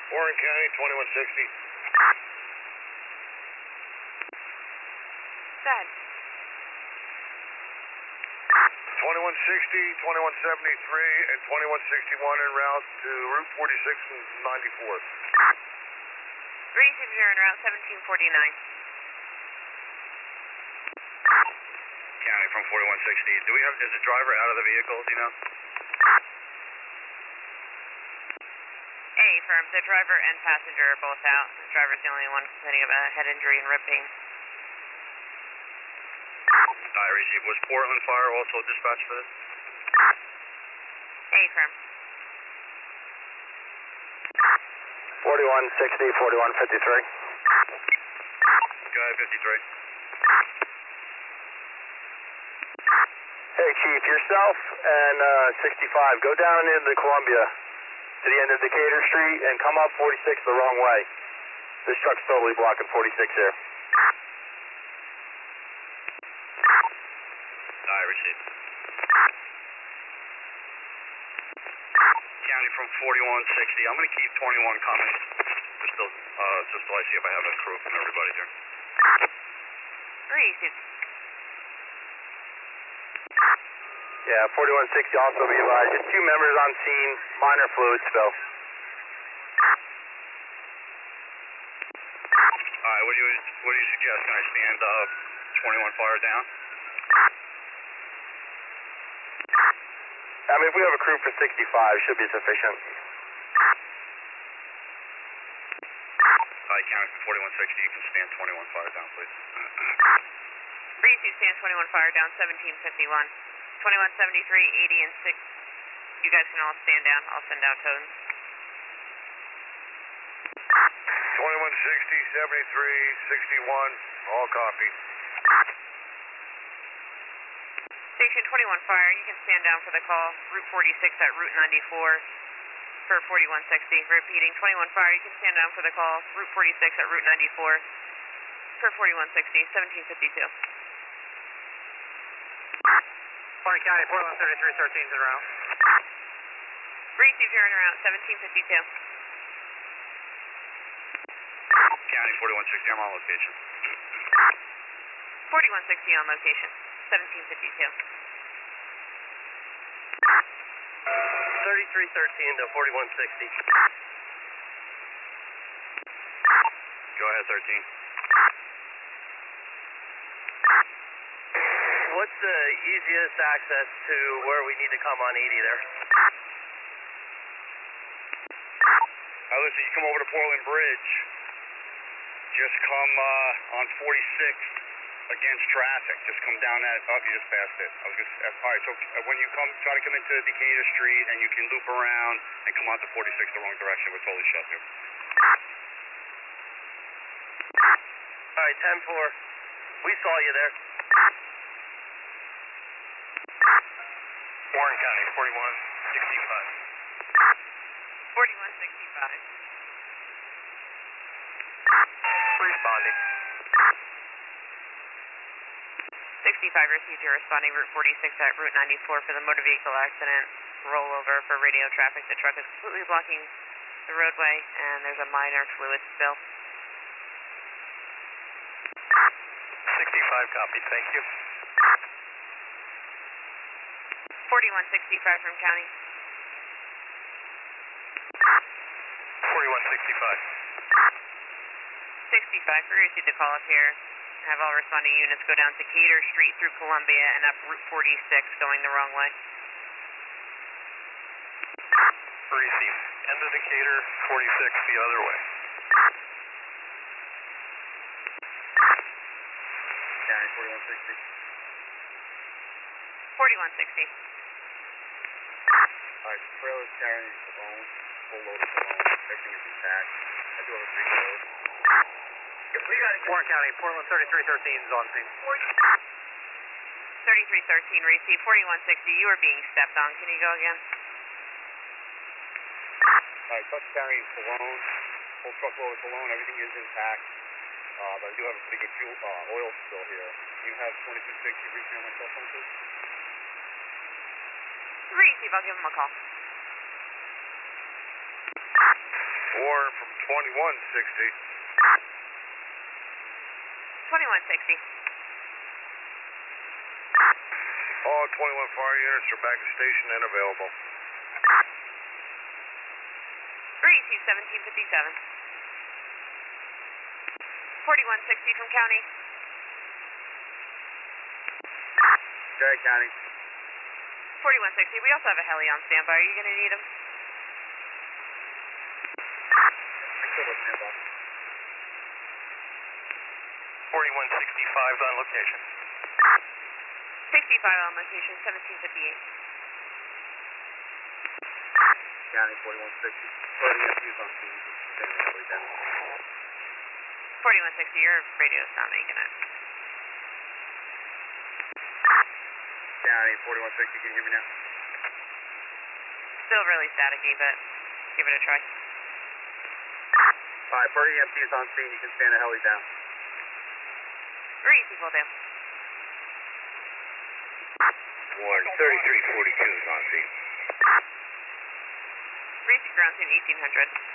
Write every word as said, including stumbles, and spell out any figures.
Warren County, twenty-one sixty. Good. twenty-one sixty, twenty-one seventy-three, and twenty-one sixty-one en route to Route forty-six and ninety-four. Receive, you're en route seventeen forty-nine. County from forty-one sixty. Do we have, is the driver out of the vehicle, do you know? A, firm. The driver and passenger are both out. The driver's the only one complaining about head injury and rib pain. I received. Was Portland Fire also dispatched for this? A, firm. forty-one sixty, forty-one fifty-three. Go ahead, fifty-three. Hey, Chief, yourself and uh, sixty-five, go down into the Columbia to the end of Decatur Street and come up forty-six the wrong way. This truck's totally blocking forty-six here. I received. County from forty-one sixty. I'm going to keep twenty-one coming. Just till, uh, just till I see if I have a crew from everybody here. Receive. Yeah, forty-one sixty also be advised. Just two members on scene, minor fluid spill. Alright, what do you what do you suggest? Can I stand uh, twenty-one Fire down? I mean, if we have a crew for sixty-five, it should be sufficient. Alright, County from forty-one sixty, you can stand twenty-one Fire down, please. Receive, stand twenty-one Fire down seventeen fifty-one. twenty-one seventy-three, eighty, and six. You guys can all stand down. I'll send out tones. twenty-one sixty, seventy-three, sixty-one, all copy. Station twenty-one Fire, you can stand down for the call. Route forty-six at Route ninety-four for forty-one sixty. Repeating, twenty-one Fire, you can stand down for the call. Route forty-six at Route ninety-four for forty-one sixty, seventeen fifty-two. Warren County, Portland thirty-three thirteen is en route. Receive, you're en route, seventeen fifty-two. County forty-one sixty, I'm on location. forty-one sixty on location, seventeen fifty-two. thirty-three thirteen to forty-one sixty. Go ahead, thirteen. What's the easiest access to where we need to come on eighty there? Uh, listen, you come over to Portland Bridge, just come uh, on forty-six against traffic. Just come down that, oh, you just passed it. I was just, uh, all right, so uh, when you come, try to come into Decatur Street and you can loop around and come onto forty-six the wrong direction, we're totally shut here. All right, ten four. We saw you there. Warren County, forty-one sixty-five. forty-one sixty-five. Responding. sixty-five received, you're responding Route forty-six at Route ninety-four for the motor vehicle accident rollover for radio traffic. The truck is completely blocking the roadway and there's a minor fluid spill. sixty-five copied, thank you. forty-one sixty-five from County. forty-one sixty-five. sixty-five, we received a call up here. Have all responding units go down Decatur Street through Columbia and up Route forty-six going the wrong way. Receive. End of Decatur, forty-six the other way. County forty-one sixty. forty-one sixty. Alright, trailer's carrying alone, full load of alone, everything is intact. I do have a free load. Warren County, Portland thirty-three thirteen is on scene. thirty-three thirteen received, forty-one sixty, you are being stepped on. Can you go again? Alright, truck's carrying alone, full truckload of alone, everything is intact. Uh, but I do have a pretty good fuel, uh, oil spill here. Can you have twenty-two sixty reach me on my cell phone, please? Receive, I'll give him a call. Warren from twenty-one sixty. twenty-one sixty. All twenty-one fire units are back at station and available. Receive seventeen fifty-seven. forty-one sixty from county. Okay, county. forty-one sixty. We also have a heli on standby. Are you going to need him? forty-one sixty-five on location. sixty-five on location, seventeen fifty-eight. County forty-one sixty. Floating F Us on scene. forty-one sixty, your radio's not making it. County forty-one sixty, can you hear me now? Still really staticky, but give it a try. Alright, forty E M T is on scene. You can stand a heli down. Receive will do. Warren, thirty-three forty-two is on scene. Receive ground team eighteen hundred.